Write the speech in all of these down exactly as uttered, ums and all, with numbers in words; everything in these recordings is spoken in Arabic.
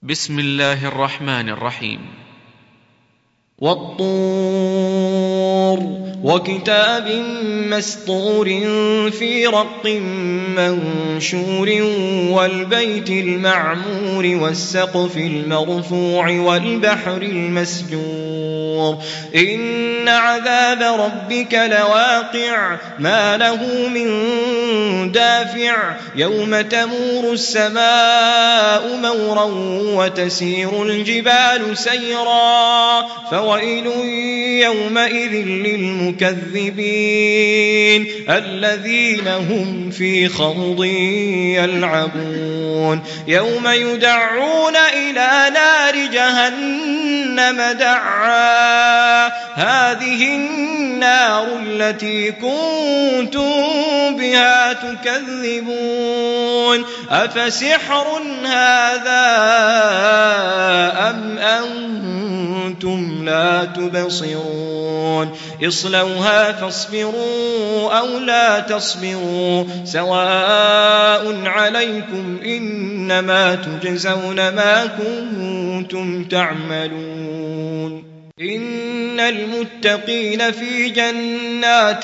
بسم الله الرحمن الرحيم. والطور وكتاب مسطور في رق منشور والبيت المعمور والسقف المرفوع والبحر المسجور إن عذاب ربك لواقع ما له من دافع يوم تمور السماء مورا وتسير الجبال سيرا فويل يومئذ للمكذبين الذين هم في خوض يلعبون يوم يدعون إلى نار جهنم دعا هذه النار التي كنتم بها تكذبون أفسحر هذا أم أنتم لا تبصرون اصلوها فاصبروا أو لا تصبروا سواء عليكم إنما تجزون ما كنتم تعملون إن المتقين في جنات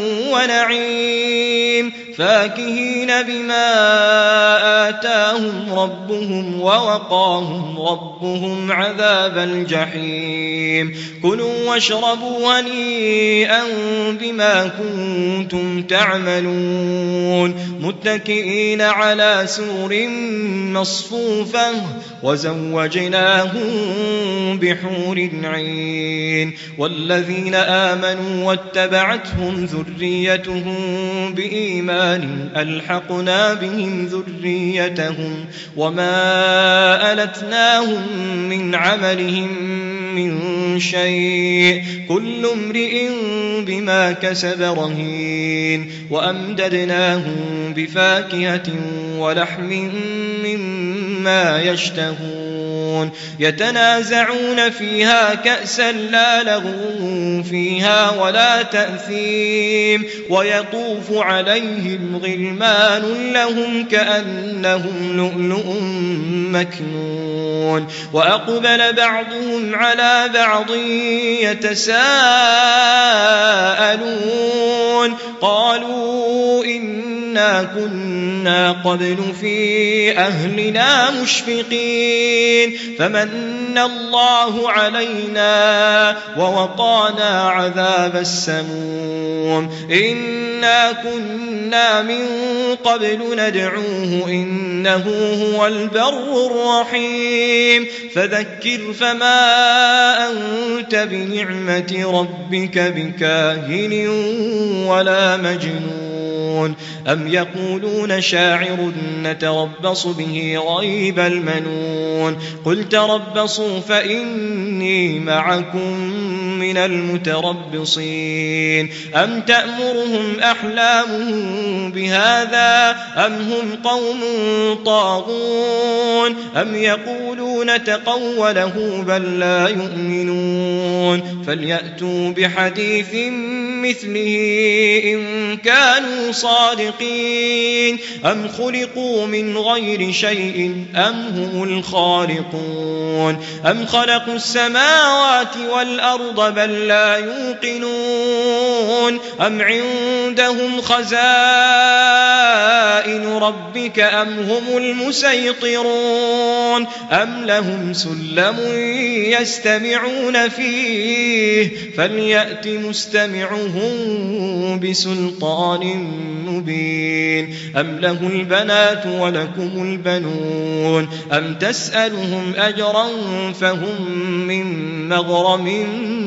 ونعيم فاكهين بما آتاهم ربهم ووقاهم ربهم عذاب الجحيم كلوا واشربوا هنيئا بما كنتم تعملون متكئين على سرر مصفوفة وزوجناهم بحور عين والذين آمنوا واتبعتهم ذريتهم بإيمان ألحقنا بهم ذريتهم وما ألتناهم من عملهم من شيء كل امرئ بما كسب رهين وأمددناهم بفاكهة ولحم مما يشتهون يتنازعون فيها كأسا لا لغو فيها ولا تأثيم ويطوف عليهم غلمان لهم كأنهم لؤلؤ مكنون وأقبل بعضهم على بعض يتساءلون قالوا إنا كنا قبل في أهلنا مشفقين فمن الله علينا ووقانا عذاب السموم إنا كنا من قبل ندعوه إنه هو البر الرحيم فذكر فما أنت بنعمة ربك بكاهن ولا مجنون أم يقولون شاعر نتربص به ريب المنون قل تربصوا فإني معكم من المتربصين أم تأمرهم أحلامهم بهذا أم هم قوم طاغون أم يقولون تقوله بل لا يؤمنون فليأتوا بحديث مثله إن كانوا صادقين أم خلقوا من غير شيء أم هم الخالقون أم خلقوا السماوات والأرض بل لا يوقنون أم عندهم خزائن ربك أم هم المسيطرون أم لهم سلم يستمعون فيه فليأت مستمعهم بسلطان مبين أم له البنات ولكم البنون أم تسألهم أجرا فهم من مغرم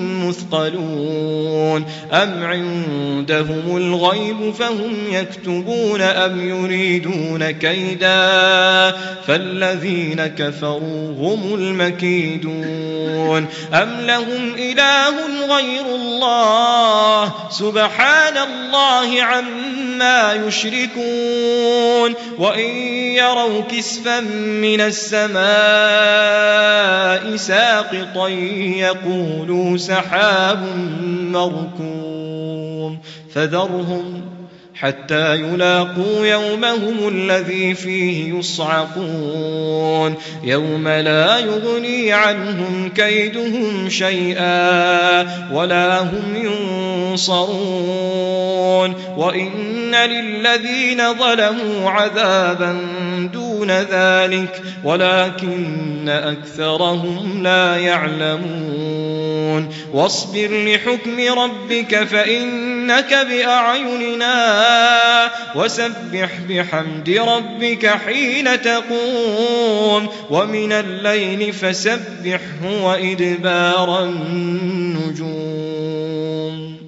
مثقلون أم عندهم الغيب فهم يكتبون أم يريدون كيدا فالذين كفروا هم المكيدون أم لهم إله غير الله سبحان الله عما يشركون وإن يروا كسفا من السماء ساقطا يقولوا سحاب مركوم فذرهم حتى يلاقوا يومهم الذي فيه يصعقون يوم لا يغني عنهم كيدهم شيئا ولا هم ينصرون وإن للذين ظلموا عذابا دون ذلك ولكن أكثرهم لا يعلمون واصبر لحكم ربك فإنك بأعيننا وسبح بحمد ربك حين تقوم ومن الليل فسبحه وإدبار النجوم